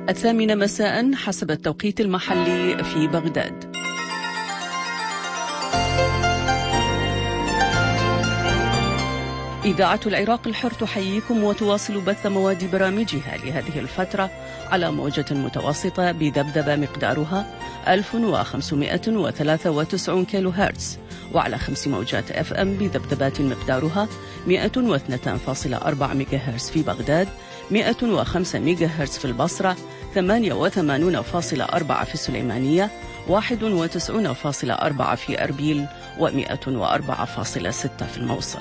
الثامنة مساء حسب التوقيت المحلي في بغداد. إذاعة العراق الحر تحييكم وتواصل بث مواد برامجها لهذه الفترة على موجة متوسطة بذبذبة مقدارها 1593 كيلو هرتز، وعلى 5 موجات FM بذبذبات مقدارها 102.4 ميجا هرتز في بغداد، 105 ميجا هرتز في البصرة، 88.4 في السليمانية، 91.4 في أربيل، و104.6 في الموصل.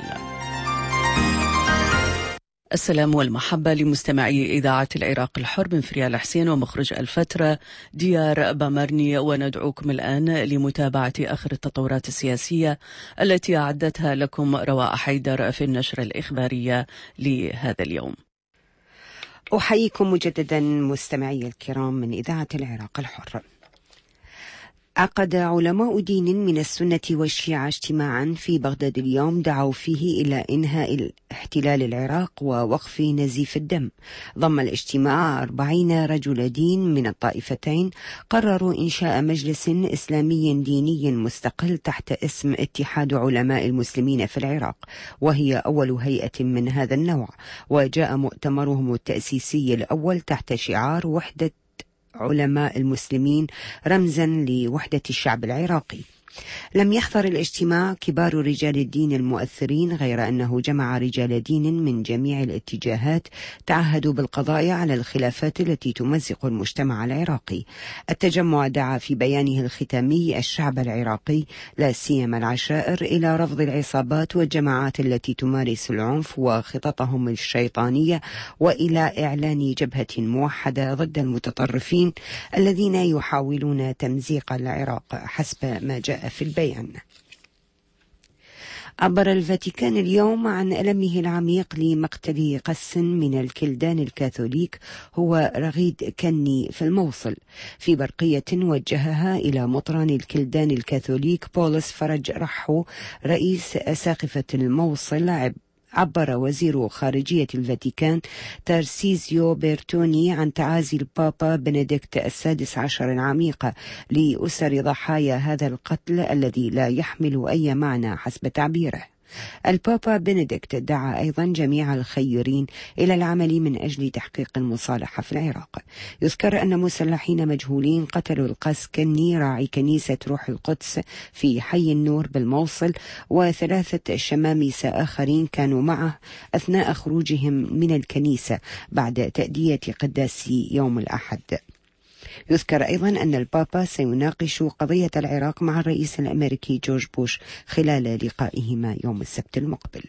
السلام والمحبة لمستمعي إذاعة العراق الحر من فريال حسين ومخرج الفترة ديار بامرني، وندعوكم الآن لمتابعة آخر التطورات السياسية التي أعدتها لكم رواء حيدر في النشرة الإخبارية لهذا اليوم. أحييكم مجددا مستمعي الكرام من إذاعة العراق الحر. عقد علماء دين من السنة والشيعة اجتماعا في بغداد اليوم دعوا فيه إلى إنهاء احتلال العراق ووقف نزيف الدم. ضم الاجتماع 40 رجل دين من الطائفتين قرروا إنشاء مجلس إسلامي ديني مستقل تحت اسم اتحاد علماء المسلمين في العراق، وهي أول هيئة من هذا النوع، وجاء مؤتمرهم التأسيسي الأول تحت شعار وحدة علماء المسلمين رمزا لوحدة الشعب العراقي. لم يحضر الاجتماع كبار رجال الدين المؤثرين، غير أنه جمع رجال دين من جميع الاتجاهات تعهدوا بالقضاء على الخلافات التي تمزق المجتمع العراقي. التجمع دعا في بيانه الختامي الشعب العراقي لا سيما العشائر إلى رفض العصابات والجماعات التي تمارس العنف وخططهم الشيطانية، وإلى إعلان جبهة موحدة ضد المتطرفين الذين يحاولون تمزيق العراق حسب ما جاء في البيان. عبر الفاتيكان اليوم عن ألمه العميق لمقتل قس من الكلدان الكاثوليك هو رغيد كني في الموصل. في برقية وجهها إلى مطران الكلدان الكاثوليك بولس فرج رحو رئيس أساقفة الموصل، عبر وزير خارجية الفاتيكان تارسيزيو بيرتوني عن تعازي البابا بنديكت XVI العميقة لأسر ضحايا هذا القتل الذي لا يحمل أي معنى حسب تعبيره. البابا بنديكت دعا أيضا جميع الخيرين إلى العمل من أجل تحقيق المصالحة في العراق. يذكر أن مسلحين مجهولين قتلوا القس كني راعي كنيسة روح القدس في حي النور بالموصل، و3 شمامسة آخرين كانوا معه أثناء خروجهم من الكنيسة بعد تأدية قداس يوم الأحد. يذكر أيضا أن البابا سيناقش قضية العراق مع الرئيس الأمريكي جورج بوش خلال لقائهما يوم السبت المقبل.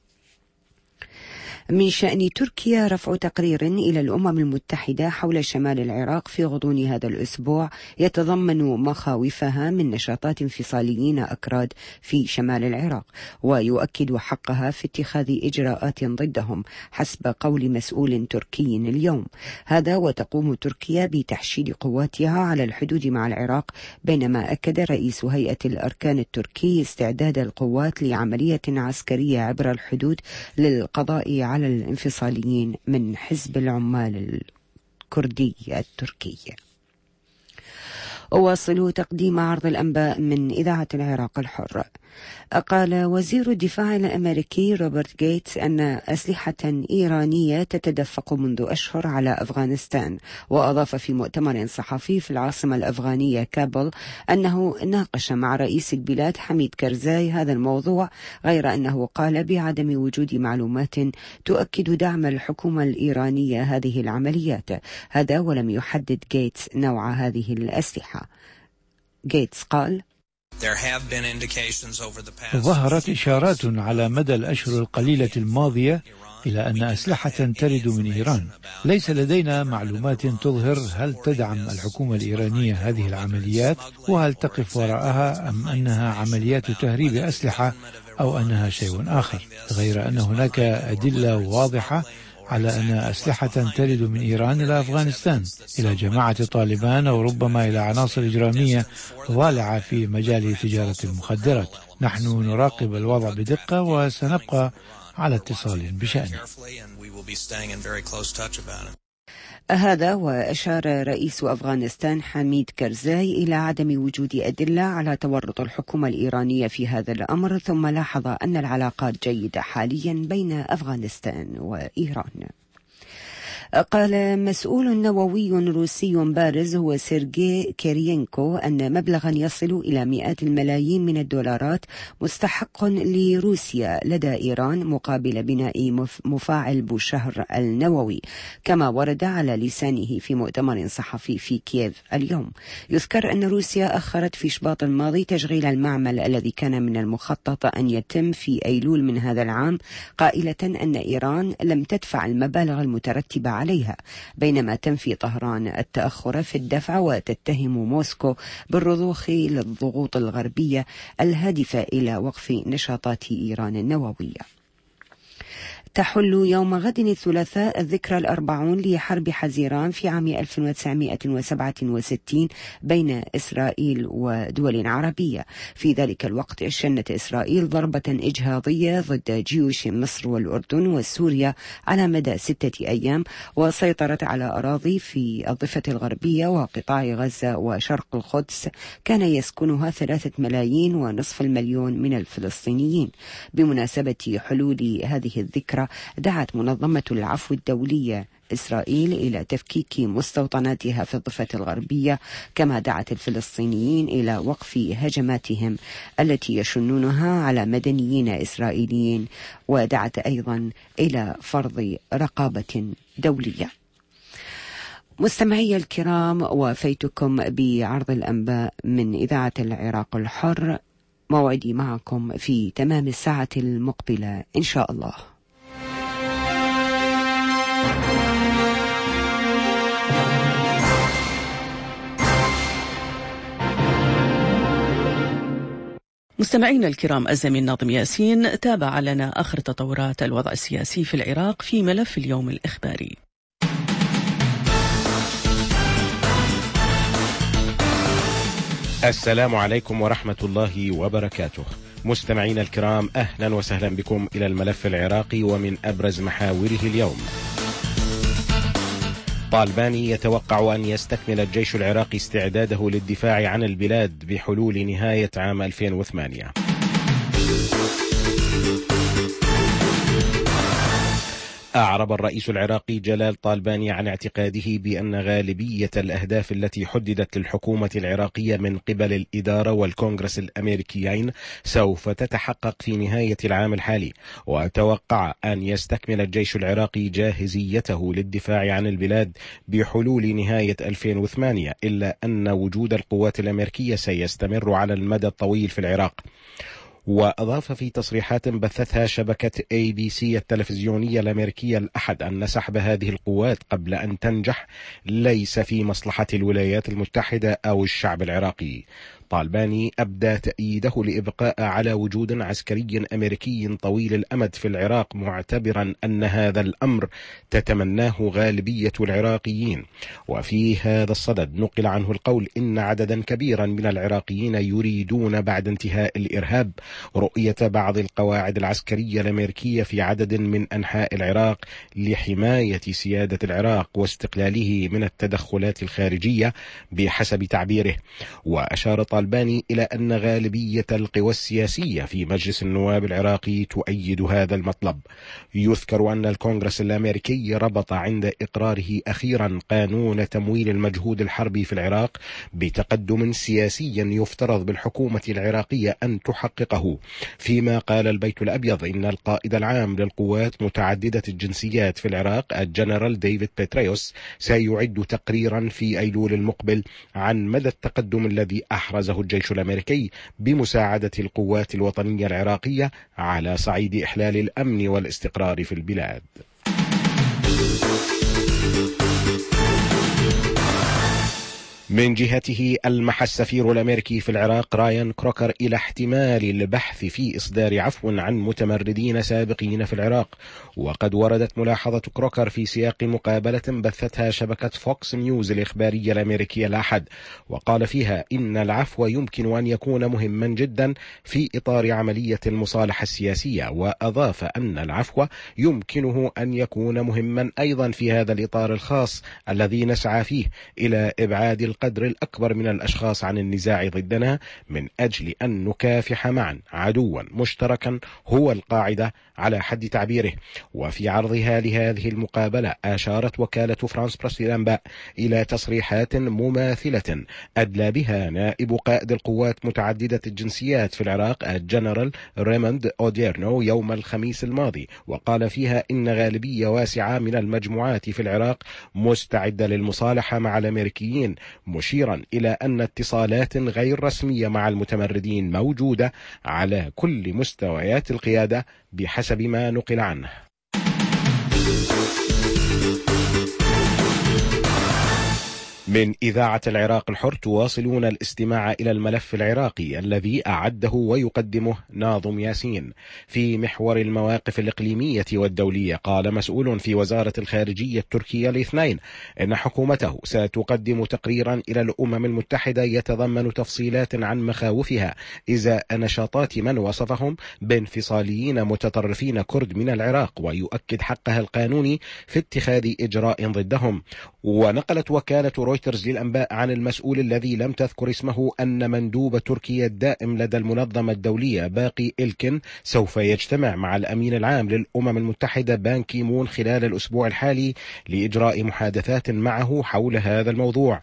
من شأن تركيا رفع تقرير إلى الأمم المتحدة حول شمال العراق في غضون هذا الأسبوع يتضمن مخاوفها من نشاطات انفصاليين أكراد في شمال العراق، ويؤكد حقها في اتخاذ إجراءات ضدهم حسب قول مسؤول تركي اليوم. هذا وتقوم تركيا بتحشيد قواتها على الحدود مع العراق، بينما أكد رئيس هيئة الأركان التركي استعداد القوات لعملية عسكرية عبر الحدود للقضاء على الانفصاليين من حزب العمال الكردي التركي. أواصل تقديم عرض الأنباء من إذاعة العراق الحر. قال وزير الدفاع الأمريكي روبرت جيتس أن أسلحة إيرانية تتدفق منذ أشهر على أفغانستان، وأضاف في مؤتمر صحفي في العاصمة الأفغانية كابول أنه ناقش مع رئيس البلاد حميد كرزاي هذا الموضوع، غير أنه قال بعدم وجود معلومات تؤكد دعم الحكومة الإيرانية هذه العمليات. هذا ولم يحدد جيتس نوع هذه الأسلحة. جيتس قال ظهرت إشارات على مدى الأشهر القليلة الماضية إلى أن أسلحة ترد من إيران. ليس لدينا معلومات تظهر هل تدعم الحكومة الإيرانية هذه العمليات وهل تقف وراءها أم أنها عمليات تهريب أسلحة أو أنها شيء آخر، غير أن هناك أدلة واضحة على أن أسلحة ترد من إيران إلى أفغانستان، إلى جماعة طالبان أو ربما إلى عناصر إجرامية ضالعة في مجال تجارة المخدرات. نحن نراقب الوضع بدقة وسنبقى على اتصال بشأنه. هذا وأشار رئيس أفغانستان حميد كرزاي إلى عدم وجود أدلة على تورط الحكومة الإيرانية في هذا الأمر، ثم لاحظ أن العلاقات جيدة حاليا بين أفغانستان وإيران. قال مسؤول نووي روسي بارز هو سيرجي كيريينكو أن مبلغا يصل إلى مئات الملايين من الدولارات مستحق لروسيا لدى إيران مقابل بناء مفاعل بوشهر النووي، كما ورد على لسانه في مؤتمر صحفي في كييف اليوم. يذكر أن روسيا أخرت في شباط الماضي تشغيل المعمل الذي كان من المخطط أن يتم في أيلول من هذا العام، قائلة أن إيران لم تدفع المبالغ المترتبة عليها، بينما تنفي طهران التأخر في الدفع وتتهم موسكو بالرضوخ للضغوط الغربية الهادفة إلى وقف نشاطات إيران النووية. تحل يوم غد الثلاثاء الذكرى الأربعون لحرب حزيران في عام 1967 بين إسرائيل ودول عربية. في ذلك الوقت شنت إسرائيل ضربة إجهاضية ضد جيوش مصر والأردن وسوريا على مدى 6 أيام، وسيطرت على أراضي في الضفة الغربية وقطاع غزة وشرق القدس كان يسكنها 3.5 مليون من الفلسطينيين. بمناسبة حلول هذه الذكرى دعت منظمة العفو الدولية إسرائيل إلى تفكيك مستوطناتها في الضفة الغربية، كما دعت الفلسطينيين إلى وقف هجماتهم التي يشنونها على مدنيين إسرائيليين، ودعت أيضا إلى فرض رقابة دولية. مستمعي الكرام، وفيتكم بعرض الأنباء من إذاعة العراق الحر. موعدي معكم في تمام الساعة المقبلة إن شاء الله. مستمعينا الكرام، الزميل ناظم ياسين تابع لنا آخر تطورات الوضع السياسي في العراق في ملف اليوم الإخباري. السلام عليكم ورحمة الله وبركاته. مستمعينا الكرام، أهلا وسهلا بكم إلى الملف العراقي ومن أبرز محاوره اليوم. طالباني يتوقع أن يستكمل الجيش العراقي استعداده للدفاع عن البلاد بحلول نهاية عام 2008. أعرب الرئيس العراقي جلال طالباني عن اعتقاده بأن غالبية الأهداف التي حددت للحكومة العراقية من قبل الإدارة والكونغرس الأمريكيين سوف تتحقق في نهاية العام الحالي، وتوقع أن يستكمل الجيش العراقي جاهزيته للدفاع عن البلاد بحلول نهاية 2008، إلا أن وجود القوات الأمريكية سيستمر على المدى الطويل في العراق. وأضاف في تصريحات بثتها شبكة ABC التلفزيونية الأمريكية الأحد أن سحب هذه القوات قبل أن تنجح ليس في مصلحة الولايات المتحدة أو الشعب العراقي. طالباني أبدى تأييده لإبقاء على وجود عسكري أمريكي طويل الأمد في العراق، معتبرا أن هذا الأمر تتمناه غالبية العراقيين. وفي هذا الصدد نقل عنه القول إن عددا كبيرا من العراقيين يريدون بعد انتهاء الإرهاب رؤية بعض القواعد العسكرية الأمريكية في عدد من أنحاء العراق لحماية سيادة العراق واستقلاله من التدخلات الخارجية بحسب تعبيره. وأشار طالباني إلى أن غالبية القوى السياسية في مجلس النواب العراقي تؤيد هذا المطلب. يذكر أن الكونغرس الأمريكي ربط عند إقراره أخيرا قانون تمويل المجهود الحربي في العراق بتقدم سياسي يفترض بالحكومة العراقية أن تحققه، فيما قال البيت الأبيض إن القائد العام للقوات متعددة الجنسيات في العراق الجنرال ديفيد بيتريوس سيعد تقريرا في أيلول المقبل عن مدى التقدم الذي أحرزه الجيش الأمريكي بمساعدة القوات الوطنية العراقية على صعيد إحلال الأمن والاستقرار في البلاد. من جهته ألمح السفير الأمريكي في العراق رايان كروكر إلى احتمال البحث في إصدار عفو عن متمردين سابقين في العراق. وقد وردت ملاحظة كروكر في سياق مقابلة بثتها شبكة فوكس نيوز الإخبارية الأمريكية الأحد، وقال فيها إن العفو يمكن أن يكون مهما جدا في إطار عملية المصالحة السياسية، وأضاف أن العفو يمكنه أن يكون مهما أيضا في هذا الإطار الخاص الذي نسعى فيه إلى إبعاد القدر الأكبر من الأشخاص عن النزاع ضدنا من أجل أن نكافح معا عدوا مشتركا هو القاعدة على حد تعبيره. وفي عرضها لهذه المقابلة أشارت وكالة فرانس بريس للأنباء إلى تصريحات مماثلة أدلى بها نائب قائد القوات متعددة الجنسيات في العراق الجنرال ريموند أوديرنو يوم الخميس الماضي، وقال فيها إن غالبية واسعة من المجموعات في العراق مستعدة للمصالحة مع الأمريكيين، مشيرا إلى أن اتصالات غير رسمية مع المتمردين موجودة على كل مستويات القيادة بحسب ما نقل عنه. من إذاعة العراق الحر تواصلون الاستماع إلى الملف العراقي الذي أعده ويقدمه ناظم ياسين. في محور المواقف الإقليمية والدولية، قال مسؤول في وزارة الخارجية التركية الاثنين إن حكومته ستقدم تقريرا إلى الأمم المتحدة يتضمن تفصيلات عن مخاوفها إزاء نشاطات من وصفهم بانفصاليين متطرفين كرد من العراق، ويؤكد حقها القانوني في اتخاذ إجراء ضدهم. ونقلت وكالة رويترز للأنباء عن المسؤول الذي لم تذكر اسمه أن مندوب تركيا الدائم لدى المنظمة الدولية باقي إلكن سوف يجتمع مع الأمين العام للأمم المتحدة بان كي مون خلال الأسبوع الحالي لإجراء محادثات معه حول هذا الموضوع.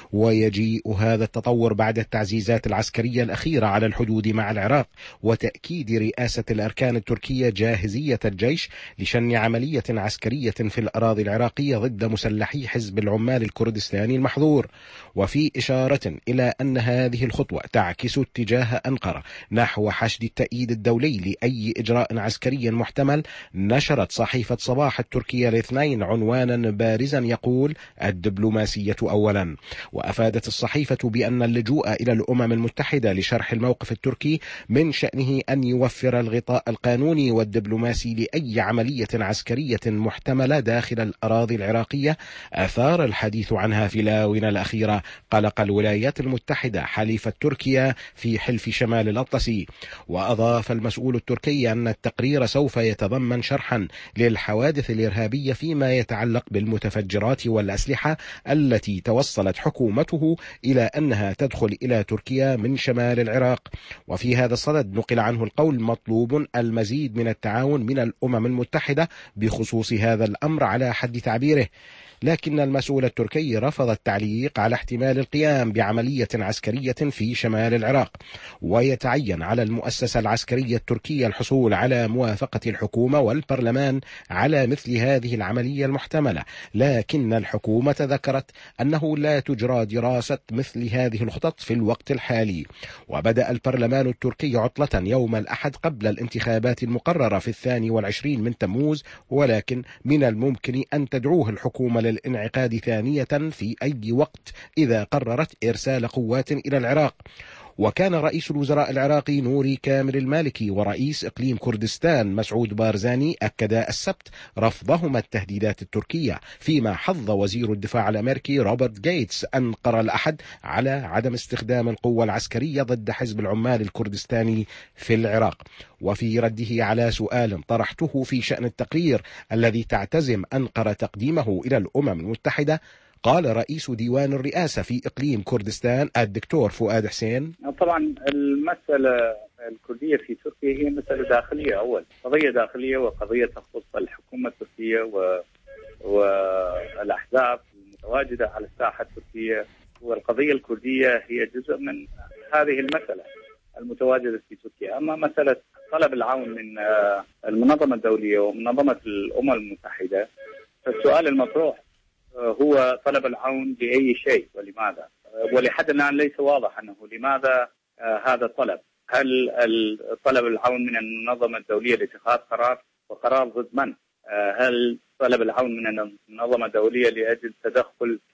ويجيء هذا التطور بعد التعزيزات العسكرية الأخيرة على الحدود مع العراق، وتأكيد رئاسة الأركان التركية جاهزية الجيش لشن عملية عسكرية في الأراضي العراقية ضد مسلحي حزب العمال الكردستاني المحظور. وفي إشارة إلى أن هذه الخطوة تعكس اتجاه أنقرة نحو حشد التأييد الدولي لأي إجراء عسكري محتمل، نشرت صحيفة صباح التركية الاثنين عنوانا بارزا يقول الدبلوماسية أولا. وأفادت الصحيفة بأن اللجوء إلى الأمم المتحدة لشرح الموقف التركي من شأنه أن يوفر الغطاء القانوني والدبلوماسي لأي عملية عسكرية محتملة داخل الأراضي العراقية أثار الحديث عنها في الآونة الأخيرة قلق الولايات المتحدة حليف تركيا في حلف شمال الأطلسي. وأضاف المسؤول التركي أن التقرير سوف يتضمن شرحا للحوادث الإرهابية فيما يتعلق بالمتفجرات والأسلحة التي توصلت حكومته إلى أنها تدخل إلى تركيا من شمال العراق. وفي هذا الصدد نقل عنه القول مطلوب المزيد من التعاون من الأمم المتحدة بخصوص هذا الأمر على حد تعبيره. لكن المسؤول التركي رفض التعليق على احتمال القيام بعملية عسكرية في شمال العراق، ويتعين على المؤسسة العسكرية التركية الحصول على موافقة الحكومة والبرلمان على مثل هذه العملية المحتملة. لكن الحكومة ذكرت أنه لا تجرى دراسة مثل هذه الخطط في الوقت الحالي. وبدأ البرلمان التركي عطلة يوم الأحد قبل الانتخابات المقررة في 22 من تموز، ولكن من الممكن أن تدعوه الحكومة للانعقاد ثانية في أي وقت إذا قررت إرسال قوات إلى العراق. وكان رئيس الوزراء العراقي نوري كامل المالكي ورئيس إقليم كردستان مسعود بارزاني أكدا السبت رفضهما التهديدات التركية، فيما حظ وزير الدفاع الأمريكي روبرت جيتس أنقر الأحد على عدم استخدام القوة العسكرية ضد حزب العمال الكردستاني في العراق. وفي رده على سؤال طرحته في شأن التقرير الذي تعتزم أنقرة تقديمه إلى الأمم المتحدة، قال رئيس ديوان الرئاسة في إقليم كردستان الدكتور فؤاد حسين: طبعا المسألة الكردية في تركيا هي مسألة داخلية، أول قضية داخلية وقضية تخص الحكومة التركية والأحزاب المتواجدة على الساحة التركية، والقضية الكردية هي جزء من هذه المسألة المتواجدة في تركيا. أما مسألة طلب العون من المنظمة الدولية ومنظمة الأمم المتحدة، فالسؤال المطروح هو طلب العون لأي شيء ولماذا؟ ولحد الآن ليس واضح أنه لماذا هذا الطلب. هل طلب العون من المنظمة الدولية لاتخاذ قرار، وقرار ضد من؟ هل طلب العون من المنظمة الدولية لأجل تدخل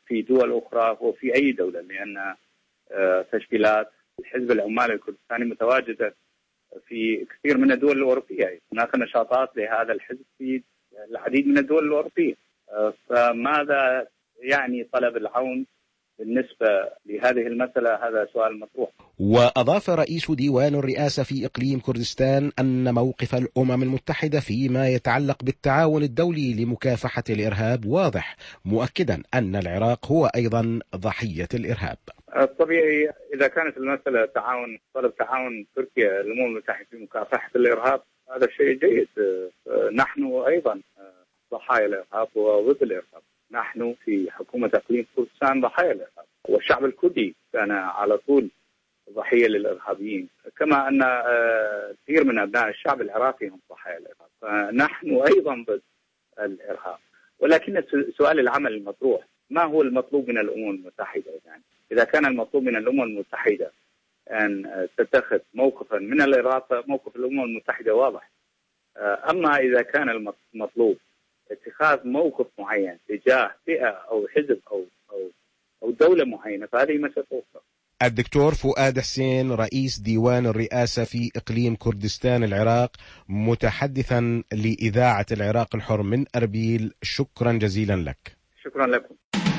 في دول أخرى وفي أي دولة، لأن تشكيلات الحزب العمالي الكردستاني متواجدة في كثير من الدول الأوروبية. هناك نشاطات لهذا الحزب في العديد من الدول الأوروبية. فماذا يعني طلب العون بالنسبة لهذه المسألة؟ هذا سؤال مطروح. وأضاف رئيس ديوان الرئاسة في إقليم كردستان أن موقف الأمم المتحدة فيما يتعلق بالتعاون الدولي لمكافحة الإرهاب واضح، مؤكدا أن العراق هو أيضا ضحية الإرهاب. طبيعي إذا كانت المسألة طلب تعاون تركيا الأمم المتحدة في مكافحة الإرهاب، هذا شيء جيد. نحن أيضا ضحايا الإرهاب وضد الإرهاب. نحن في حكومة إقليم كردستان ضحايا الإرهاب، والشعب الكردي كان على طول ضحية للإرهابيين، كما أن كثير من أبناء الشعب العراقي هم ضحايا الإرهاب. فنحن أيضا ضد الإرهاب. ولكن سؤال العمل المطروح، ما هو المطلوب من الأمم المتحدة؟ يعني إذا كان المطلوب من الأمم المتحدة أن تتخذ موقفا من الإرهاب، موقف الأمم المتحدة واضح. أما إذا كان المطلوب اتخاذ موقف معين تجاه فئة أو حزب أو دولة معينة، فهذه مسألة أخرى. الدكتور فؤاد حسين رئيس ديوان الرئاسة في إقليم كردستان العراق، متحدثا لإذاعة العراق الحر من أربيل، شكرا جزيلا لك. شكرا لكم.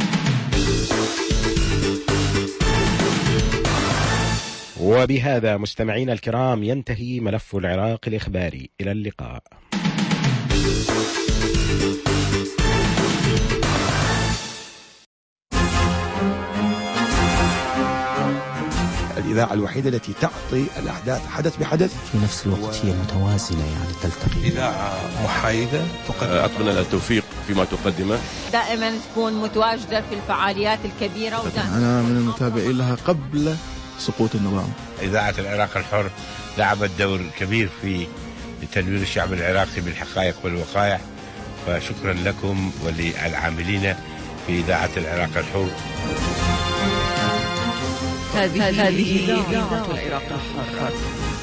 وبهذا مستمعينا الكرام ينتهي ملف العراق الإخباري. إلى اللقاء. الإذاعة الوحيدة التي تعطي الأحداث حدث بحدث، في نفس الوقت هي متوازنة، يعني تلتقي. إذاعة محايدة أتمنى التوفيق فيما تقدمه، دائما تكون متواجدة في الفعاليات الكبيرة. أنا من المتابعين لها قبل سقوط النظام. إذاعة العراق الحر لعبت دور كبير في تنوير الشعب العراقي بالحقائق والوقائع، فشكرا لكم وللعاملين في إذاعة العراق الحر. هذه إذاعة العراق الحر.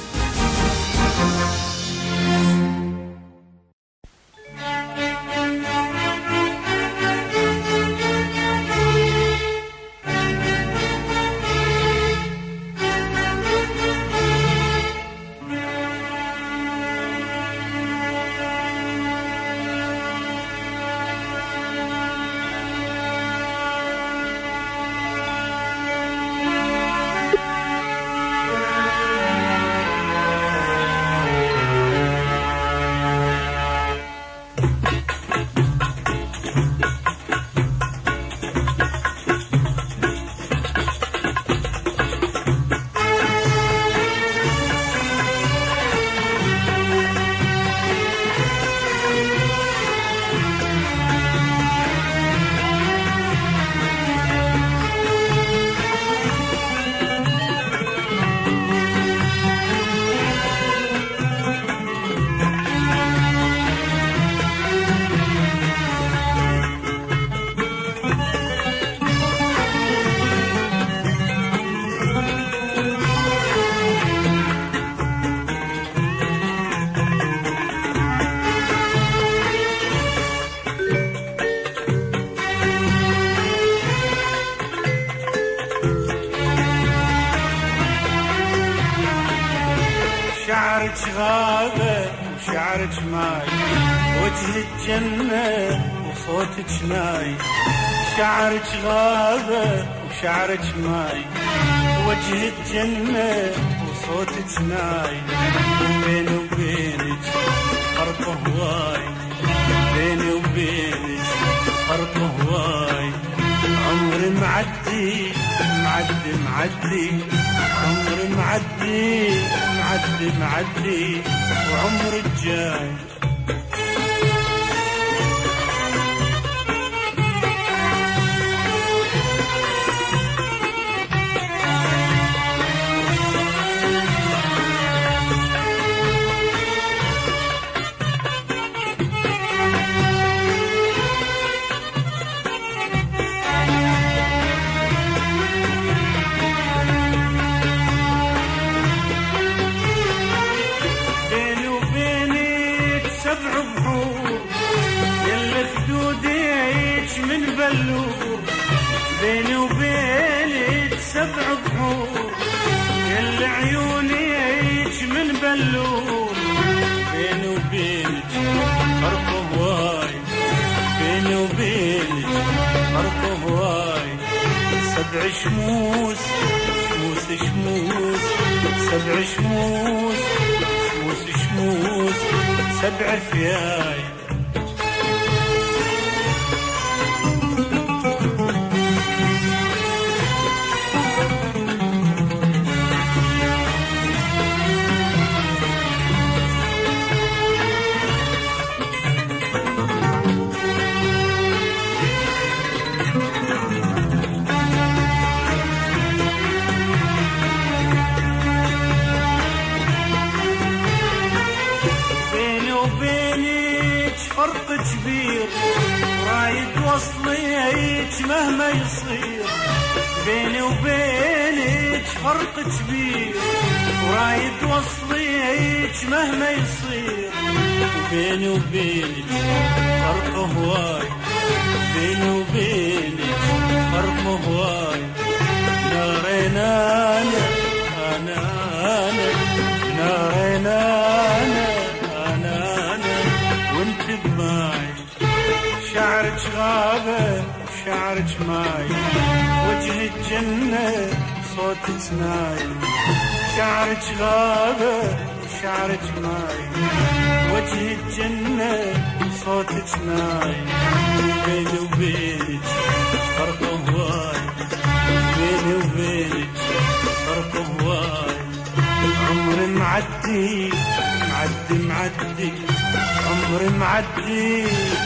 شعرك غابة وشعرك ماي، وجه الجنة وصوتك ناي. شعرك غابة وشعرك ماي، وجه الجنة وصوتك ناي. بيني وبينك فرق هواي، بيني وبينك فرق هواي. عمري معدي معدي معدي، عمري معدي معدي معدي، وعمري الجاي. بيني وبينك 7 بحور يلي عيونيك من بلور بيني وبينك فرق هواي بيني وبينك فرق هواي 7 شموس شموس شموس 7 شموس شموس شموس 7 فياي فرق كبير رايد وصليك مهما يصير بيني وبينك فرق كبير رايد وصليك مهما يصير وبيني وبينك فرق هواي بيني وبينك فرق هواي نارين أنا نارين وانت بماي شعرك غابة وشعرك ماي وجه الجنة صوتك ناي شعرك غابة وشعرك ماي وجه الجنة صوتك ناي بيني وبينك فرق هواي بيني وبينك فرق هواي عمري معدي عمري معدي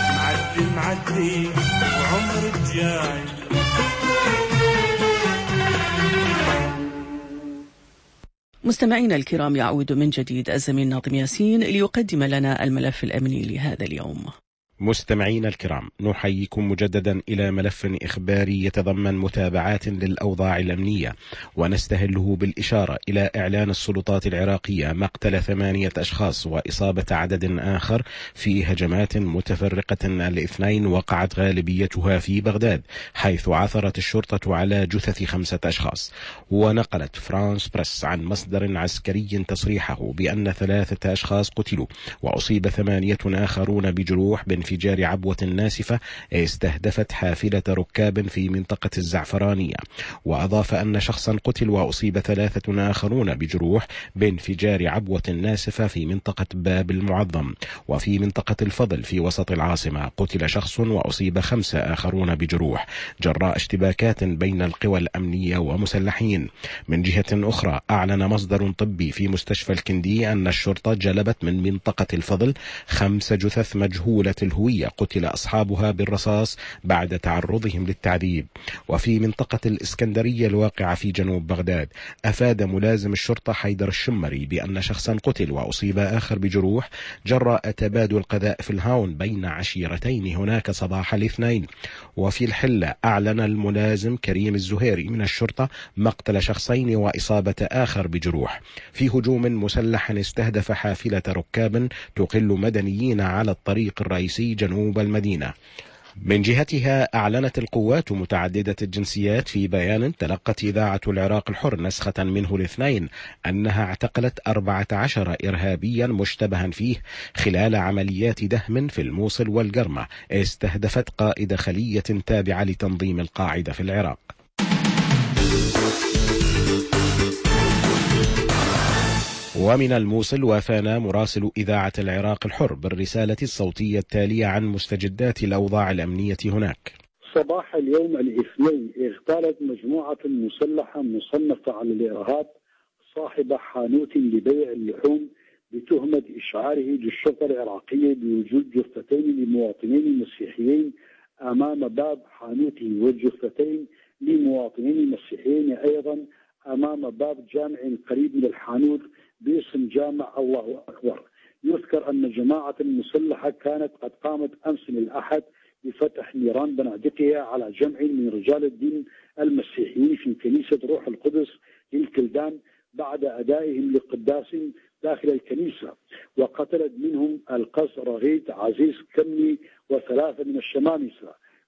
وعمري الجاي مستمعينا الكرام، يعود من جديد الزميل ناظم ياسين ليقدم لنا الملف الأمني لهذا اليوم. مستمعينا الكرام، نحييكم مجددا إلى ملف إخباري يتضمن متابعات للأوضاع الأمنية، ونستهله بالإشارة إلى إعلان السلطات العراقية مقتل 8 أشخاص وإصابة عدد آخر في هجمات متفرقة الاثنين وقعت غالبيتها في بغداد، حيث عثرت الشرطة على جثث 5 أشخاص. ونقلت فرانس بريس عن مصدر عسكري تصريحه بأن 3 أشخاص قتلوا وأصيب 8 آخرون بجروح بانفجار عبوة ناسفة استهدفت حافلة ركاب في منطقة الزعفرانية. وأضاف أن شخصا قتل وأصيب 3 آخرون بجروح بانفجار عبوة ناسفة في منطقة باب المعظم. وفي منطقة الفضل في وسط العاصمة قتل شخص وأصيب 5 آخرون بجروح جراء اشتباكات بين القوى الأمنية ومسلحين. من جهة أخرى، أعلن مصدر طبي في مستشفى الكندي أن الشرطة جلبت من منطقة الفضل 5 جثث مجهولة الهوية قتل أصحابها بالرصاص بعد تعرضهم للتعذيب. وفي منطقة الإسكندرية الواقعة في جنوب بغداد، أفاد ملازم الشرطة حيدر الشمري بأن شخصا قتل وأصيب آخر بجروح جراء تبادل قذائف الهاون بين عشيرتين هناك صباح الاثنين. وفي الحلة، أعلن الملازم كريم الزهيري من الشرطة مقتل شخصين وإصابة آخر بجروح في هجوم مسلح استهدف حافلة ركاب تقل مدنيين على الطريق الرئيسي جنوب المدينة. من جهتها، أعلنت القوات متعددة الجنسيات في بيان تلقت إذاعة العراق الحر نسخة منه الاثنين أنها اعتقلت 14 إرهابيا مشتبها فيه خلال عمليات دهم في الموصل والقرمة استهدفت قائد خلية تابعة لتنظيم القاعدة في العراق. ومن الموصل وافانا مراسل إذاعة العراق الحر بالرسالة الصوتية التالية عن مستجدات الأوضاع الأمنية هناك. صباح اليوم الاثنين اغتالت مجموعة مسلحة مصنفة على الإرهاب صاحب حانوت لبيع اللحوم بتهمة إشعاره للشرطة العراقية بوجود جثتين لمواطنين مسيحيين أمام باب حانوته، والجثتين لمواطنين مسيحيين أيضا أمام باب جامع قريب من الحانوت باسم جامع الله أكبر. يذكر أن جماعة مسلحة كانت قد قامت أمس الأحد بفتح نيران بنادقها على جمع من رجال الدين المسيحيين في كنيسة روح القدس للكلدان بعد أدائهم لقداس داخل الكنيسة، وقتلت منهم القس رغيد عزيز كمي و3 من الشمامسة.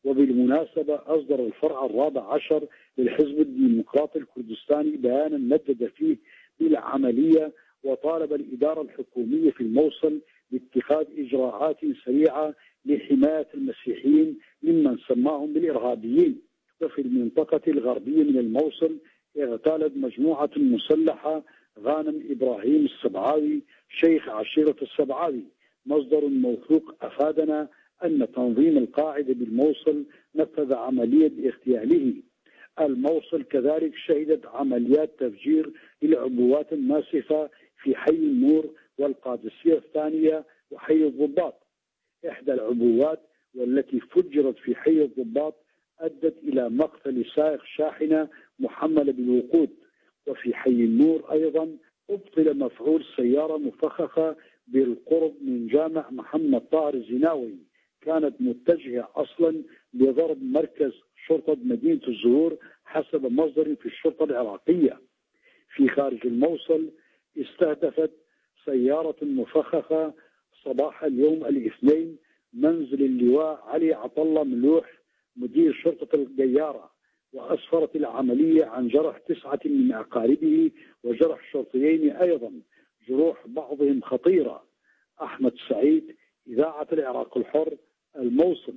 وبالمناسبة أصدر الفرع 14 للحزب الديمقراطي الكردستاني بيانا ندد فيه بالعملية، وطالب الإدارة الحكومية في الموصل باتخاذ إجراءات سريعة لحماية المسيحيين ممن سماهم بالإرهابيين. وفي المنطقة الغربية من الموصل اغتالت مجموعة مسلحة غانم إبراهيم السبعاوي شيخ عشيرة السبعاوي. مصدر موثوق أفادنا أن تنظيم القاعدة بالموصل نفذ عملية اغتياله. الموصل كذلك شهدت عمليات تفجير للعبوات الناسفة في حي النور والقادسية الثانية وحي الضباط. إحدى العبوات والتي فجرت في حي الضباط أدت إلى مقتل سائق شاحنة محملة بالوقود. وفي حي النور أيضا أبطل مفعول سيارة مفخخة بالقرب من جامع محمد طاهر الزناوي، كانت متجهة أصلا لضرب مركز شرطة مدينة الزهور حسب مصدر في الشرطة العراقية. في خارج الموصل استهدفت سيارة مفخخة صباح اليوم الاثنين منزل اللواء علي عطلة ملوح مدير شرطة القيارة، وأسفرت العملية عن جرح 9 من أقاربه وجرح شرطيين أيضا، جروح بعضهم خطيرة. أحمد سعيد، إذاعة العراق الحر، الموصل.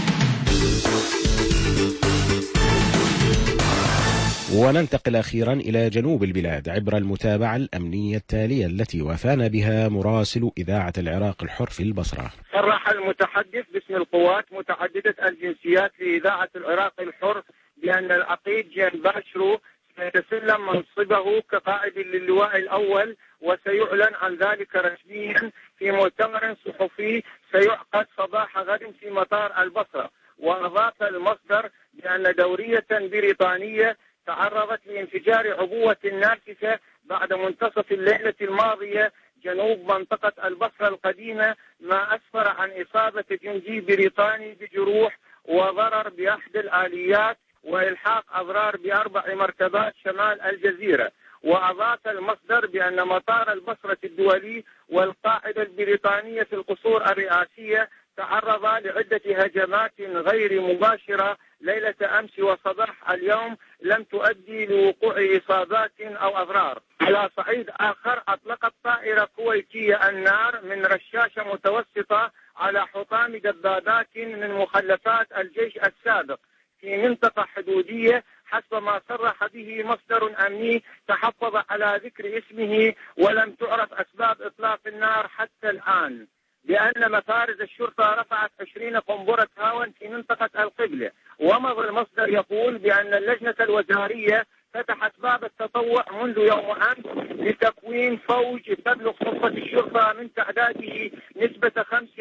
وننتقل أخيرا إلى جنوب البلاد عبر المتابعة الأمنية التالية التي وافانا بها مراسل إذاعة العراق الحر في البصرة. صرح المتحدث باسم القوات متعددة الجنسيات في إذاعة العراق الحر بأن العقيد جين باشرو سيتسلم منصبه كقائد للواء الأول، وسيعلن عن ذلك رسميا في مؤتمر صحفي سيعقد صباح غد في مطار البصرة. وأضاف المصدر بأن دورية بريطانية تعرضت لانفجار عبوة ناسفة بعد منتصف الليلة الماضية جنوب منطقة البصرة القديمة، ما أسفر عن إصابة جندي بريطاني بجروح وضرر بأحد الآليات وإلحاق أضرار ب4 مركبات شمال الجزيرة. وأضاف المصدر بأن مطار البصرة الدولي والقاعدة البريطانية في القصور الرئاسية تعرضا لعدة هجمات غير مباشرة ليلة أمس وصباح اليوم لم تؤدي لوقوع إصابات أو أضرار. على صعيد آخر أطلقت طائرة كويتية النار من رشاشة متوسطة على حطام دبابات من مخلفات الجيش السابق في منطقة حدودية حسب ما صرح به مصدر أمني تحفظ على ذكر اسمه، ولم تعرف أسباب إطلاق النار حتى الآن، لأن مفارز الشرطة رفعت 20 قنبلة هاون في منطقة القبلة. ومضى المصدر يقول بأن اللجنة الوزارية فتحت باب التطوع منذ يوم أمس لتكوين فوج تبلغ سلطة الشرطة من تعداده نسبة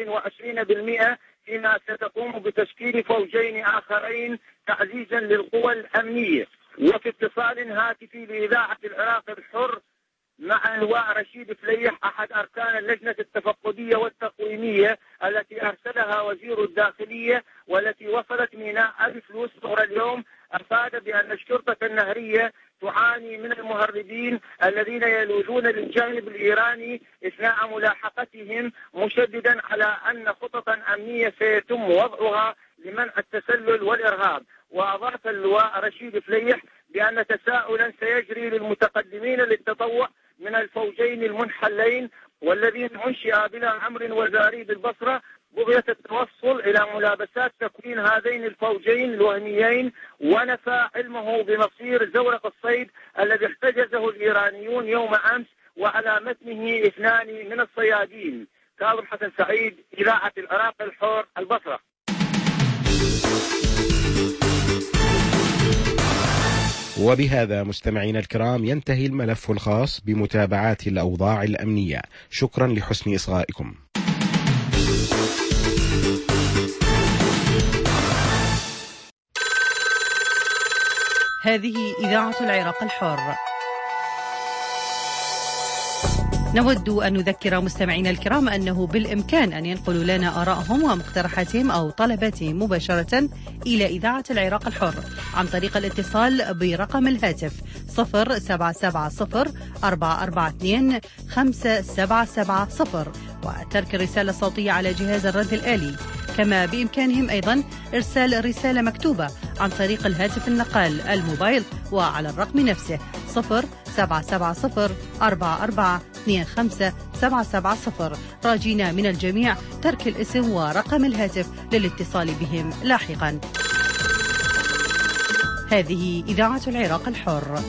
25%، فيما ستقوم بتشكيل فوجين آخرين تعزيزا للقوى الأمنية. وفي اتصال هاتفي لإذاعة العراق الحر مع اللواء رشيد فليح أحد أركان اللجنة التفقدية والتقويمية التي أرسلها وزير الداخلية والتي وصلت ميناء أبي فلوس ظهر اليوم، أفاد بأن الشرطة النهرية تعاني من المهربين الذين يلوذون للجانب الإيراني أثناء ملاحقتهم، مشددا على أن خططا أمنية سيتم وضعها لمنع التسلل والإرهاب. وأضاف اللواء رشيد فليح بأن تساؤلا سيجري للمتقدمين للتطوع من الفوجين المنحلين والذين أنشئ بلا أمر وزاري بالبصرة بغية التوصل إلى ملابسات تكوين هذين الفوجين الوهميين، ونفى علمه بمصير زورق الصيد الذي احتجزه الإيرانيون يوم أمس وعلى متنه 2 من الصيادين. كاظم حسن سعيد، إذاعة العراق الحر، البصرة. وبهذا مستمعينا الكرام ينتهي الملف الخاص بمتابعات الأوضاع الأمنية. شكرا لحسن إصغائكم. هذه إذاعة العراق الحر. نود أن نذكر مستمعينا الكرام أنه بالإمكان أن ينقلوا لنا آرائهم ومقترحاتهم أو طلباتهم مباشرة إلى إذاعة العراق الحر عن طريق الاتصال برقم الهاتف 0770-442-5770 وترك الرسالة الصوتية على جهاز الرد الآلي. كما بإمكانهم أيضا إرسال رسالة مكتوبة عن طريق الهاتف النقال الموبايل وعلى الرقم نفسه 077044257770 راجين من الجميع ترك الاسم ورقم الهاتف للاتصال بهم لاحقا. هذه إذاعة العراق الحر.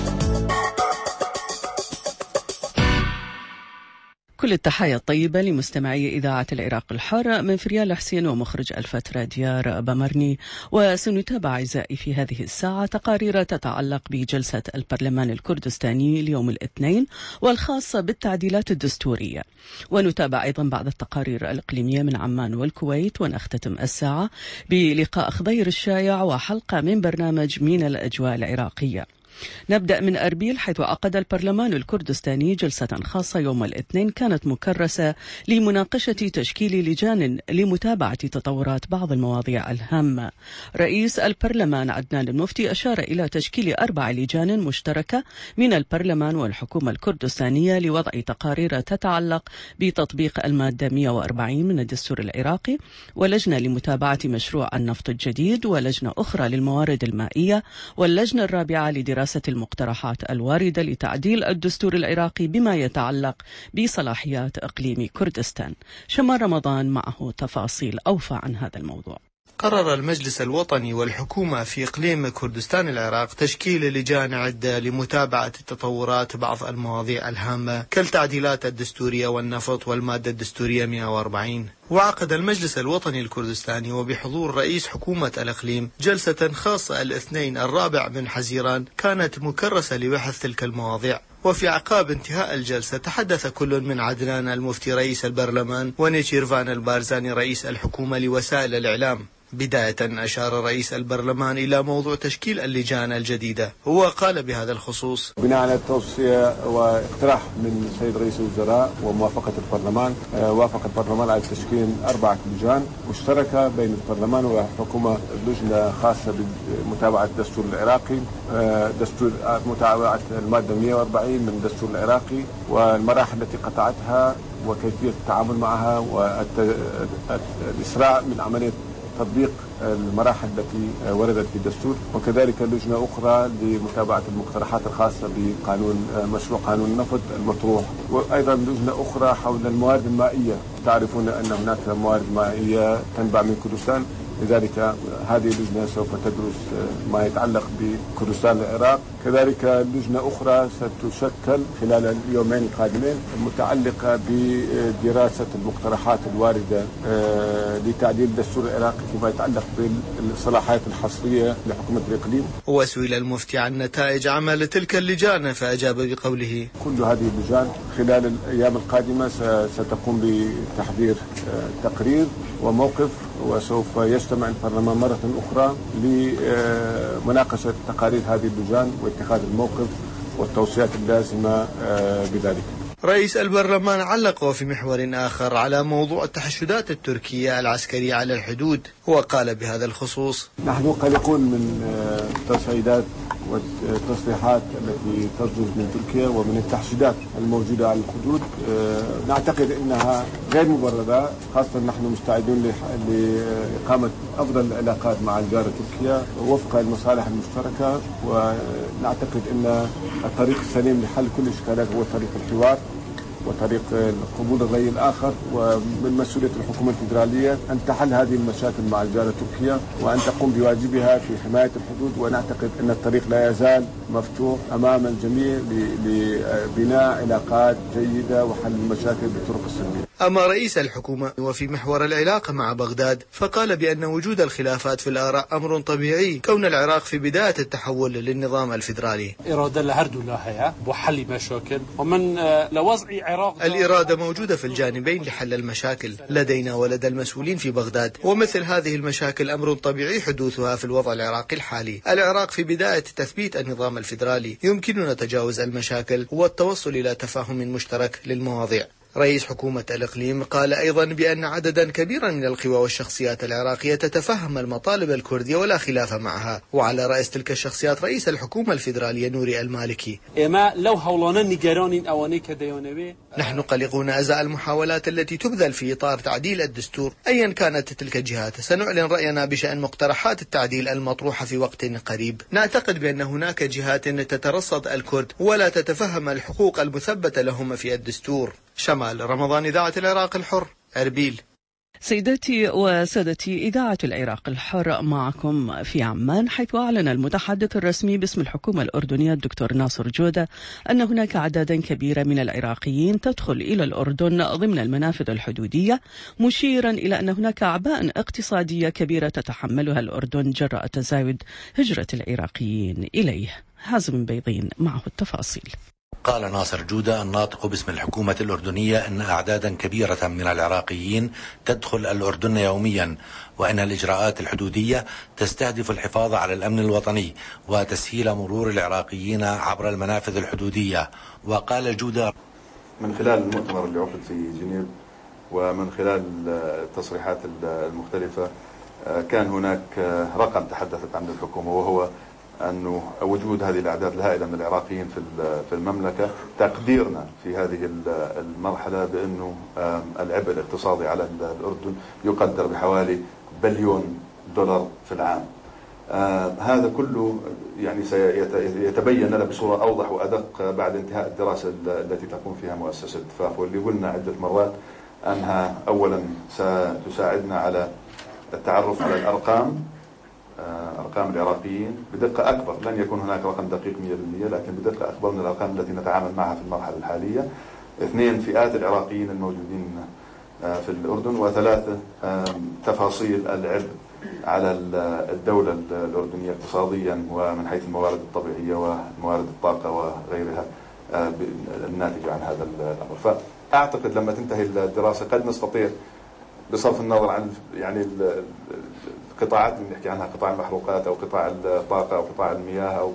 كل التحايا الطيبة لمستمعي إذاعة العراق الحر من فريال حسين ومخرج الفترة ديار بامرني. وسنتابع أعزائي في هذه الساعة تقارير تتعلق بجلسة البرلمان الكردستاني اليوم الاثنين والخاصة بالتعديلات الدستورية، ونتابع أيضا بعض التقارير الإقليمية من عمان والكويت، ونختتم الساعة بلقاء خضير الشايع وحلقة من برنامج من الأجواء العراقية. نبدأ من أربيل، حيث عقد البرلمان الكردستاني جلسة خاصة يوم الاثنين كانت مكرسة لمناقشة تشكيل لجان لمتابعة تطورات بعض المواضيع الهامة. رئيس البرلمان عدنان المفتي أشار إلى تشكيل 4 لجان مشتركة من البرلمان والحكومة الكردستانية لوضع تقارير تتعلق بتطبيق المادة 140 من الدستور العراقي، ولجنة لمتابعة مشروع النفط الجديد، ولجنة أخرى للموارد المائية، واللجنة الرابعة لدراسة المقترحات الواردة لتعديل الدستور العراقي بما يتعلق بصلاحيات إقليم كردستان. شمال رمضان معه تفاصيل أوفى عن هذا الموضوع. قرر المجلس الوطني والحكومة في إقليم كردستان العراق تشكيل لجان عدة لمتابعة تطورات بعض المواضيع الهامة كالتعديلات الدستورية والنفط والمادة الدستورية 140. وعقد المجلس الوطني الكردستاني وبحضور رئيس حكومة الإقليم جلسة خاصة الاثنين 4 من حزيران كانت مكرسة لبحث تلك المواضيع. وفي أعقاب انتهاء الجلسة تحدث كل من عدنان المفتي رئيس البرلمان ونيتشيرفان البارزاني رئيس الحكومة لوسائل الإعلام. بداية أشار رئيس البرلمان إلى موضوع تشكيل اللجان الجديدة، هو قال بهذا الخصوص: بناء على توصية واقتراح من السيد رئيس الوزراء وموافقة البرلمان، وافق البرلمان على تشكيل 4 لجان مشتركة بين البرلمان والحكومة. لجنة خاصة بمتابعة الدستور العراقي، دستور متابعة المادة 140 من الدستور العراقي والمراحل التي قطعتها وكيفية التعامل معها والإسراع من عملية تطبيق المراحل التي وردت في الدستور، وكذلك لجنة أخرى لمتابعة المقترحات الخاصة بقانون مشروع قانون النفط المطروح، وأيضا لجنة أخرى حول الموارد المائية. تعرفون أن هناك موارد مائية تنبع من كردستان، لذلك هذه اللجنة سوف تدرس ما يتعلق بكردستان العراق. كذلك لجنة أخرى ستشكل خلال اليومين القادمين متعلقة بدراسة المقترحات الواردة لتعديل الدستور العراقي فيما يتعلق بالصلاحيات الحصرية لحكومة الإقليم. وسئل المفتي عن نتائج عمل تلك اللجان فأجاب بقوله: كل هذه اللجان خلال الأيام القادمة ستقوم بتحضير تقرير وموقف، وسوف يجتمع البرلمان مرة أخرى لمناقشة تقارير هذه اللجان واتخاذ الموقف والتوصيات اللازمة بذلك. رئيس البرلمان علق في محور آخر على موضوع التحشدات التركية العسكرية على الحدود، وقال بهذا الخصوص: نحن قلقون من التصعيدات والتصريحات التي تصدر من تركيا ومن التحشيدات الموجودة على الحدود. نعتقد أنها غير مبررة، خاصة نحن مستعدون لإقامة أفضل العلاقات مع الجارة تركيا وفق المصالح المشتركة، ونعتقد أن الطريق السليم لحل كل الإشكالات هو طريق الحوار وطريق قبول الرأي الآخر، ومن مسؤولية الحكومة الفيدرالية أن تحل هذه المشاكل مع الجارة تركيا وأن تقوم بواجبها في حماية الحدود. ونعتقد أن الطريق لا يزال مفتوح أمام الجميع لبناء علاقات جيدة وحل المشاكل بالطرق السلمية. أما رئيس الحكومة وفي محور العلاقة مع بغداد فقال بأن وجود الخلافات في الآراء أمر طبيعي كون العراق في بداية التحول للنظام الفيدرالي. الإرادة موجودة في الجانبين لحل المشاكل لدينا ولدى المسؤولين في بغداد، ومثل هذه المشاكل أمر طبيعي حدوثها في الوضع العراقي الحالي. العراق في بداية تثبيت النظام الفيدرالي، يمكننا تجاوز المشاكل والتوصل إلى تفاهم مشترك للمواضيع. رئيس حكومة الإقليم قال أيضا بأن عددا كبيرا من القوى والشخصيات العراقية تتفهم المطالب الكردية ولا خلاف معها. وعلى رأس تلك الشخصيات رئيس الحكومة الفيدرالية نوري المالكي. نحن قلقون أزاء المحاولات التي تبذل في إطار تعديل الدستور أيا كانت تلك الجهات. سنعلن رأينا بشأن مقترحات التعديل المطروحة في وقت قريب. نعتقد بأن هناك جهات تترصد الكرد ولا تتفهم الحقوق المثبتة لهم في الدستور. شمال رمضان، إذاعة العراق الحر، أربيل. سيداتي وسادتي، إذاعة العراق الحر معكم في عمان، حيث أعلن المتحدث الرسمي باسم الحكومة الأردنية الدكتور ناصر جودة أن هناك أعدادا كبيرة من العراقيين تدخل إلى الأردن ضمن المنافذ الحدودية، مشيرا إلى أن هناك أعباء اقتصادية كبيرة تتحملها الأردن جراء تزايد هجرة العراقيين إليه. حازم بيضين معه التفاصيل. قال ناصر جودة الناطق باسم الحكومة الأردنية أن أعدادا كبيرة من العراقيين تدخل الأردن يوميا، وأن الإجراءات الحدودية تستهدف الحفاظ على الأمن الوطني وتسهيل مرور العراقيين عبر المنافذ الحدودية. وقال جودة من خلال المؤتمر اللي عقد في جنيف ومن خلال التصريحات المختلفة كان هناك رقم تحدثت عنه الحكومة، وهو أنه وجود هذه الأعداد الهائلة من العراقيين في المملكة، تقديرنا في هذه المرحلة بأنه العبء الاقتصادي على الأردن يقدر بحوالي بليون دولار في العام. هذا كله يعني سيتبين لنا بصورة أوضح وأدق بعد انتهاء الدراسة التي تقوم فيها مؤسسة فاف، واللي قلنا عدة مرات أنها أولا ستساعدنا على التعرف على أرقام العراقيين بدقة أكبر. لن يكون هناك رقم دقيق 100%، لكن بدقة أكبر من الأرقام التي نتعامل معها في المرحلة الحالية. 2 فئات العراقيين الموجودين في الأردن. و3 تفاصيل العبء على الدولة الأردنية اقتصاديا ومن حيث الموارد الطبيعية وموارد الطاقة وغيرها الناتجة عن هذا الأمر. فأعتقد لما تنتهي الدراسة قد نستطيع بصرف النظر عن يعني القطاعات اللي نحكي عنها، قطاع المحروقات أو قطاع الطاقة أو قطاع المياه أو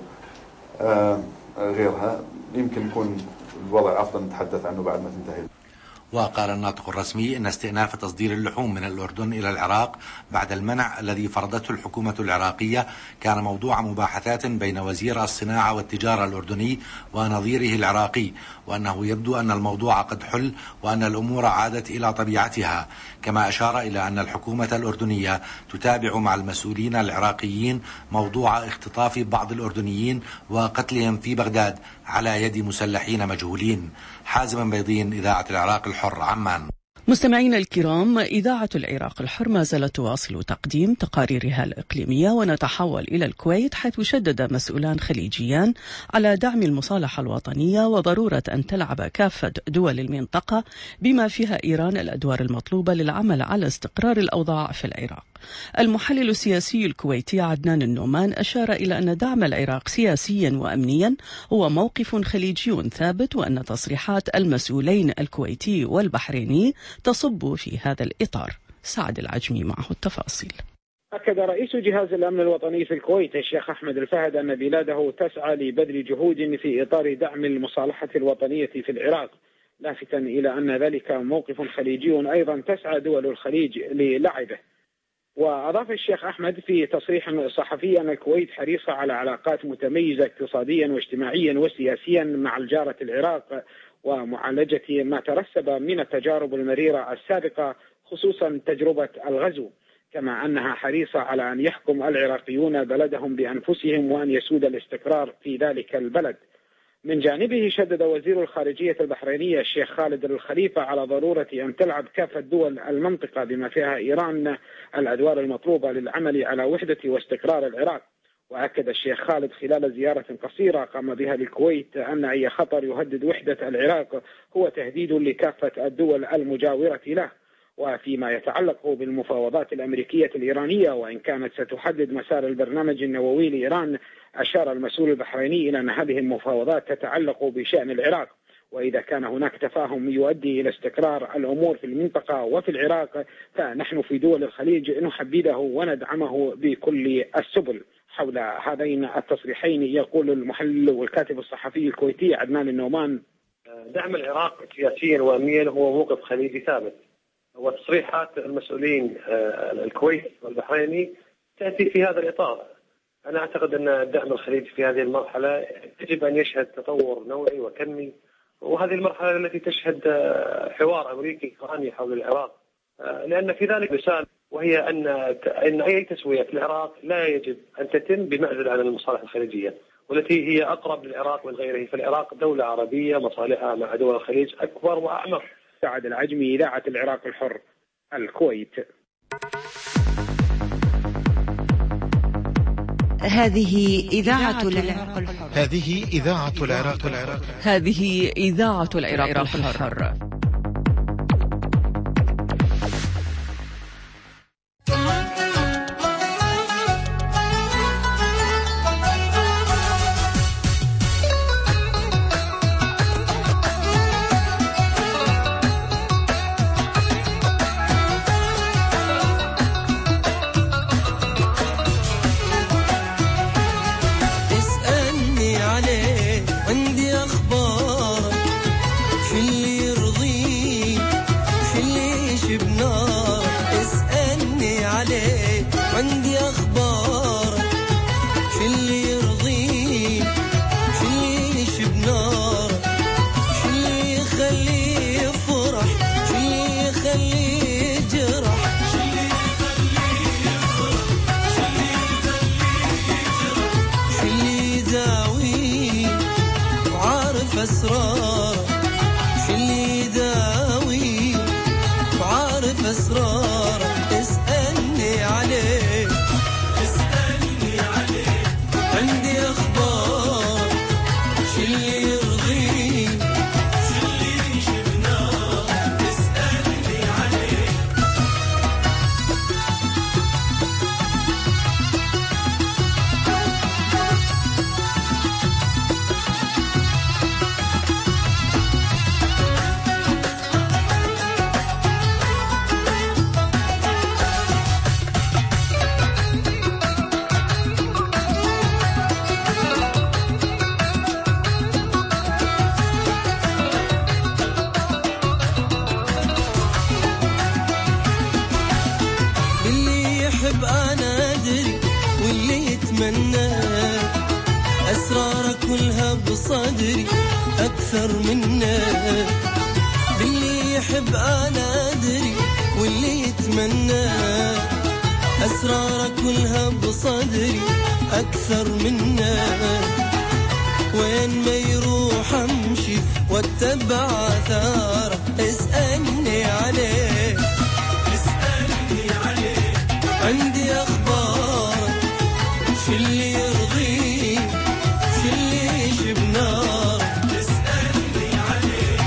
غيرها، يمكن يكون الوضع أفضل نتحدث عنه بعد ما تنتهي. وقال الناطق الرسمي أن استئناف تصدير اللحوم من الأردن إلى العراق بعد المنع الذي فرضته الحكومة العراقية كان موضوع مباحثات بين وزير الصناعة والتجارة الأردني ونظيره العراقي، وأنه يبدو أن الموضوع قد حل وأن الأمور عادت إلى طبيعتها. كما أشار إلى أن الحكومة الأردنية تتابع مع المسؤولين العراقيين موضوع اختطاف بعض الأردنيين وقتلهم في بغداد على يد مسلحين مجهولين. حازم بيضين، إذاعة العراق الحر، عمان. مستمعينا الكرام، إذاعة العراق الحر ما زالت تواصل تقديم تقاريرها الإقليمية، ونتحول إلى الكويت، حيث شدد مسؤولان خليجيان على دعم المصالحة الوطنية وضرورة أن تلعب كافة دول المنطقة بما فيها إيران الأدوار المطلوبة للعمل على استقرار الأوضاع في العراق. المحلل السياسي الكويتي عدنان النومان أشار إلى أن دعم العراق سياسيا وأمنيا هو موقف خليجي ثابت، وأن تصريحات المسؤولين الكويتي والبحريني تصب في هذا الإطار. سعد العجمي معه التفاصيل. أكد رئيس جهاز الأمن الوطني في الكويت الشيخ أحمد الفهد أن بلاده تسعى لبذل جهود في إطار دعم المصالحة الوطنية في العراق، لافتا إلى أن ذلك موقف خليجي أيضا تسعى دول الخليج للعبه. وأضاف الشيخ أحمد في تصريح صحفي أن الكويت حريصة على علاقات متميزة اقتصاديا واجتماعيا وسياسيا مع الجارة العراق، ومعالجة ما ترسب من التجارب المريرة السابقة، خصوصا تجربة الغزو، كما أنها حريصة على أن يحكم العراقيون بلدهم بأنفسهم وأن يسود الاستقرار في ذلك البلد. من جانبه شدد وزير الخارجية البحرينية الشيخ خالد الخليفة على ضرورة أن تلعب كافة دول المنطقة بما فيها إيران الأدوار المطلوبة للعمل على وحدة واستقرار العراق. وأكد الشيخ خالد خلال زيارة قصيرة قام بها للكويت أن أي خطر يهدد وحدة العراق هو تهديد لكافة الدول المجاورة له. وفيما يتعلق بالمفاوضات الأمريكية الإيرانية، وإن كانت ستحدد مسار البرنامج النووي لإيران، أشار المسؤول البحريني إلى أن هذه المفاوضات تتعلق بشأن العراق، وإذا كان هناك تفاهم يؤدي إلى استقرار الأمور في المنطقة وفي العراق فنحن في دول الخليج نحبذه وندعمه بكل السبل. حول هذين التصريحين يقول المحلل والكاتب الصحفي الكويتي عدنان النومان: دعم العراق سياسيا وامنيا هو موقف خليجي ثابت، وتصريحات المسؤولين الكويت والبحريني تأتي في هذا الإطار. أنا أعتقد أن الدعم الخليجي في هذه المرحلة يجب أن يشهد تطور نوعي وكمي، وهذه المرحلة التي تشهد حوار أمريكي إيراني حول العراق، لأن في ذلك رسالة، وهي أن أي تسوية في العراق لا يجب أن تتم بمعزل عن المصالح الخليجية، والتي هي أقرب للعراق من غيره. فالعراق دولة عربية مصالحها مع دول الخليج أكبر وأعمق. سعد العجمي، إذاعة العراق الحر، الكويت. هذه إذاعة العراق الحر. هذه إذاعة العراق الحر. هذه إذاعة العراق الحر. بصدري أكثر منه، باللي يحب أنا أدري واللي يتمنى، أسرار كلها بصدري أكثر منه، وين ما يروح أمشي واتبع آثاره، اسألني عليه اسألني عليه، عندي أخبار شو اللي يرضيه شو اللي يشب نار، اسألني عليه.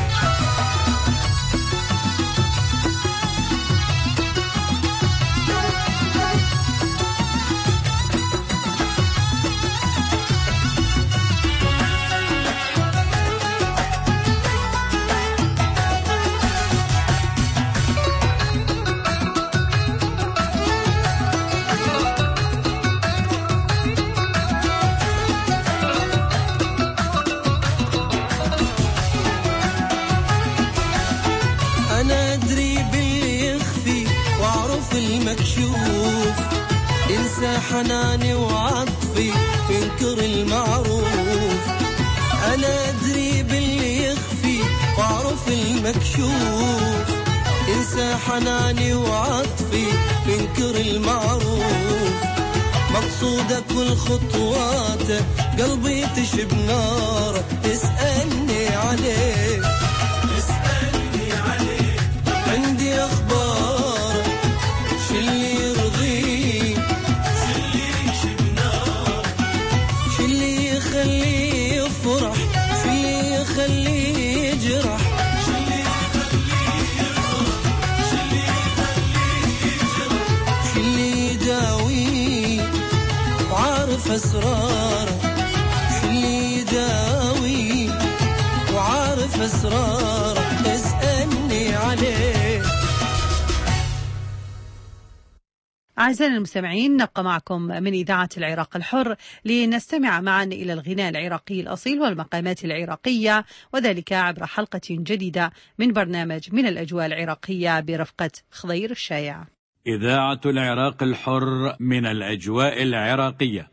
أنا أدري باللي يخفي وأعرف المكشوف، إنسى حناني وعطفي ينكر المعروف، أنا أدري باللي يخفي وأعرف المكشوف، إنسى حناني وعطفي ينكر المعروف، مقصودك والخطوات قلبي تشب نار، اسألني عليه اسألني عليه، عندي أخبار شو اللي يرضيه شو اللي يشب نار، شو اللي يخليه يفرح شو اللي يخليه يجرح، شو اللي يخليه يفرح شو اللي يخليه يجرح، شو اللي يداويه وعارف أسراره، شو اللي يداويه وعارف أسراره، اسألني عليه. أعزائنا المستمعين، نبقى معكم من إذاعة العراق الحر لنستمع معا إلى الغناء العراقي الأصيل والمقامات العراقية، وذلك عبر حلقة جديدة من برنامج من الأجواء العراقية برفقة خضير الشايع. إذاعة العراق الحر من الأجواء العراقية.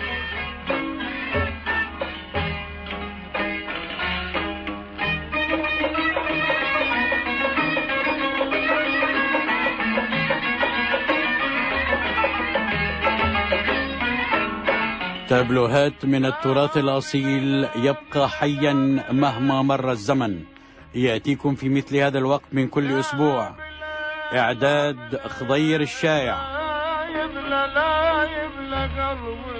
تابلوهات من التراث الأصيل يبقى حيا مهما مر الزمن، يأتيكم في مثل هذا الوقت من كل أسبوع. إعداد خضير الشايع. لا يبلى قلبي.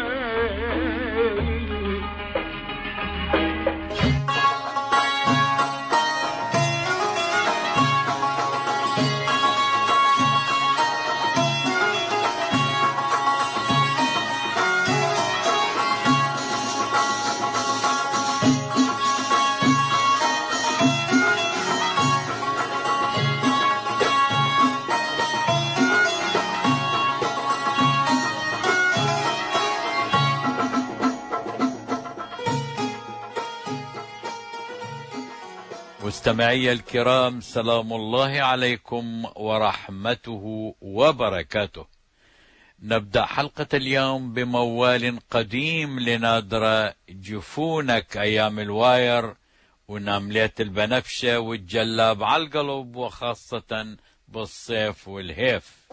مستمعي الكرام، سلام الله عليكم ورحمته وبركاته. نبدأ حلقة اليوم بموال قديم لنادرة، جفونك أيام الواير ونملة البنفشة والجلاب على القلب، وخاصة بالصيف والهيف.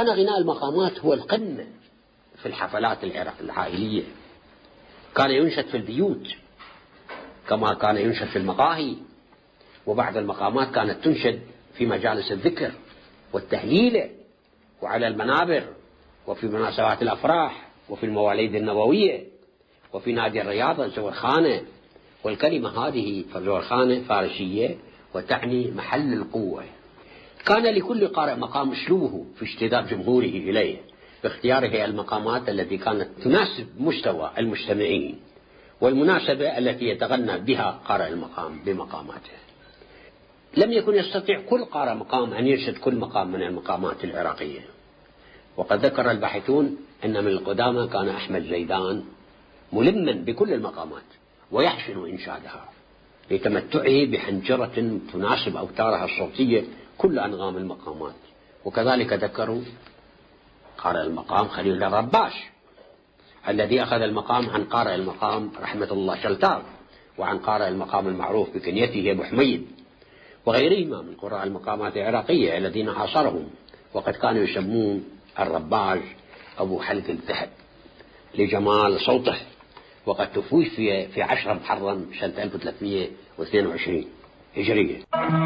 كان غناء المقامات هو القمة في الحفلات العائلية. كان ينشد في البيوت كما كان ينشد في المقاهي، وبعض المقامات كانت تنشد في مجالس الذكر والتهليل وعلى المنابر وفي مناسبات الأفراح وفي المواليد النبوية وفي نادي الرياضة الزورخانة. والكلمة هذه الزورخانة فارسية وتعني محل القوة. كان لكل قارئ مقام أسلوبه في اجتذاب جمهوره إليه باختياره المقامات التي كانت تناسب مستوى المستمعين والمناسبة التي يتغنى بها قارئ المقام بمقاماته. لم يكن يستطيع كل قارئ مقام أن ينشد كل مقام من المقامات العراقية. وقد ذكر الباحثون أن من القدامى كان أحمد زيدان ملما بكل المقامات ويحسن إنشادها لتمتعه بحنجرة تناسب أوتارها الصوتية كل أنغام المقامات. وكذلك ذكروا قارئ المقام خليل الرباش الذي أخذ المقام عن قارئ المقام رحمة الله شلتار، وعن قارئ المقام المعروف بكنيته أبو حميد، وغيرهما من قراء المقامات العراقية الذين عاصرهم، وقد كانوا يسمون الرباش أبو حلق الذهب لجمال صوته. وقد توفي في 10 محرم سنة 1322 هجرية.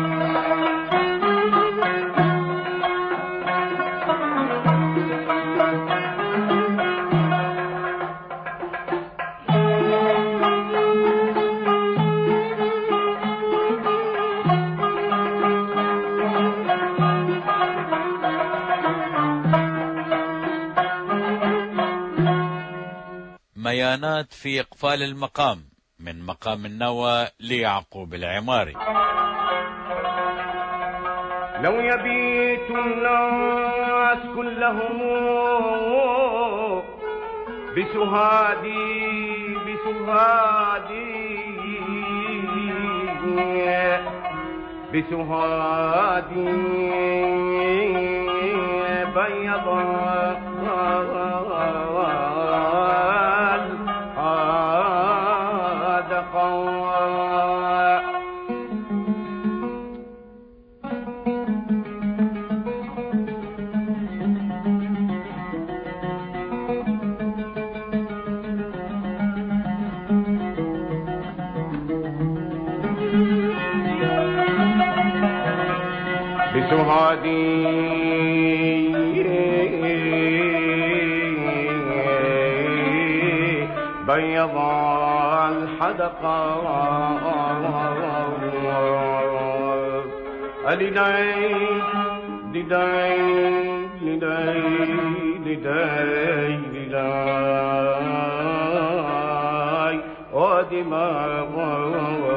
ميانات في إقفال المقام من مقام النوى ليعقوب العماري. لو يبيت الناس كلهم بسهادي بسهادي بسهادي بيضا بسهادي بيض الحدقة لدي لدي لدي لدي لدي ودماء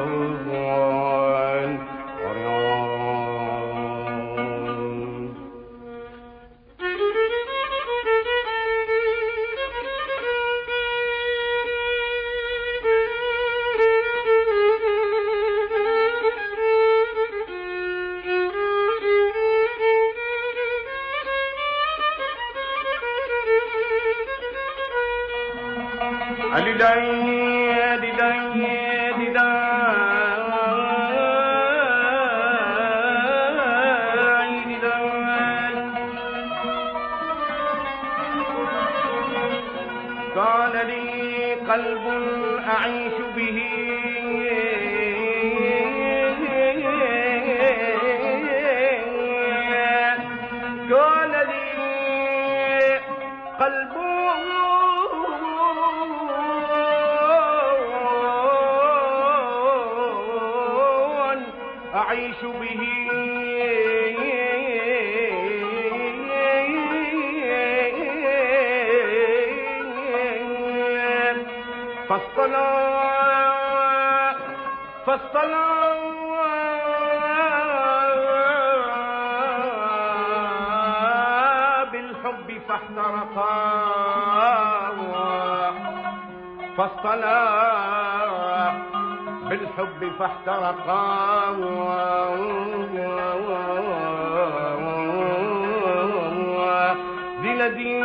كان لي قلب أعيش به كان لي قلب أعيش به فاصطلع بالحب فاحترقا فاصطلع بالحب فاحترقا بلدي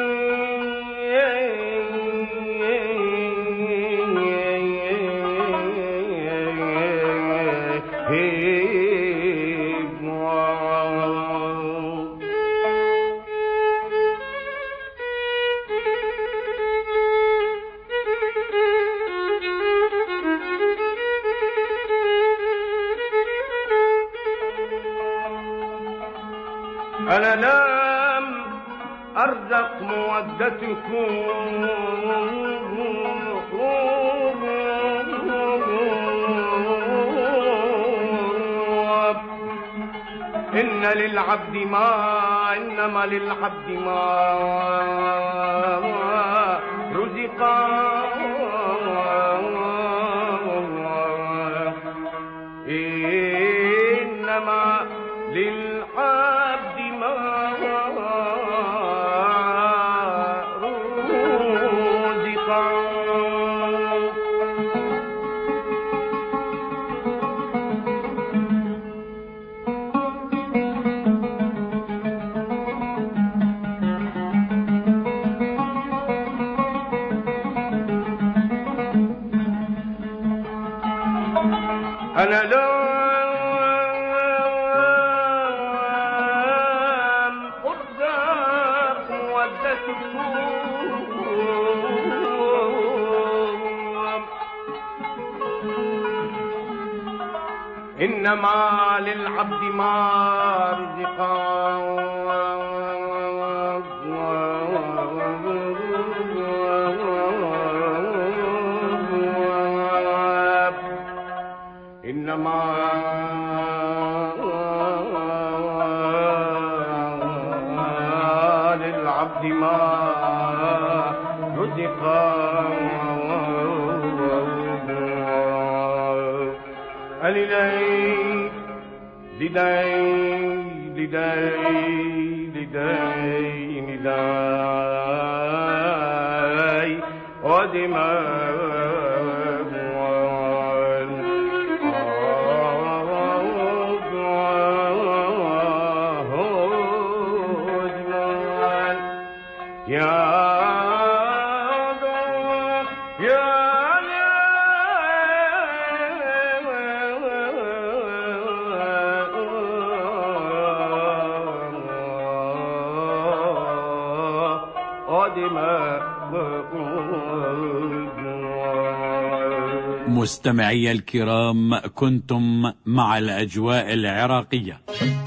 أنا لم أرزق مودتكم إن للعبد ما إنما للعبد ما رزق إنما للعبد ما رزق. أنا لم أرزق مودتكم إنما للعبد ما رزق إنما للعبد ما رزق لدي مستمعي الكرام، كنتم مع الأجواء العراقية.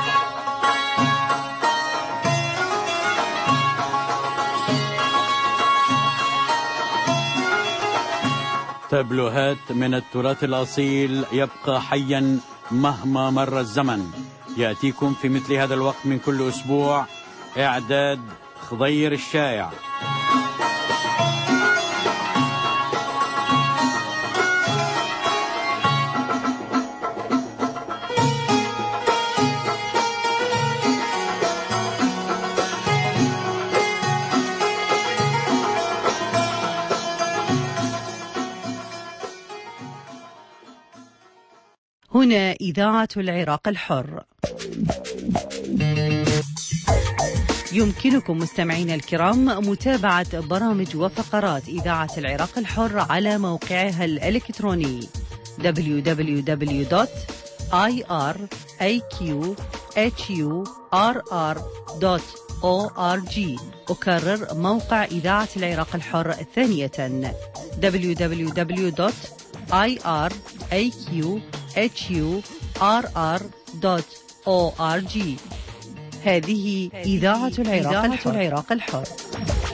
تابلوهات من التراث الأصيل يبقى حيا مهما مر الزمن، يأتيكم في مثل هذا الوقت من كل أسبوع. إعداد خضير الشايع. هنا إذاعة العراق الحر. يمكنكم مستمعين الكرام متابعة برامج وفقرات إذاعة العراق الحر على موقعها الإلكتروني www.iraqhurr.org. أكرر موقع إذاعة العراق الحر ثانية www.iraqhurr.org. هذه إذاعة العراق الحر.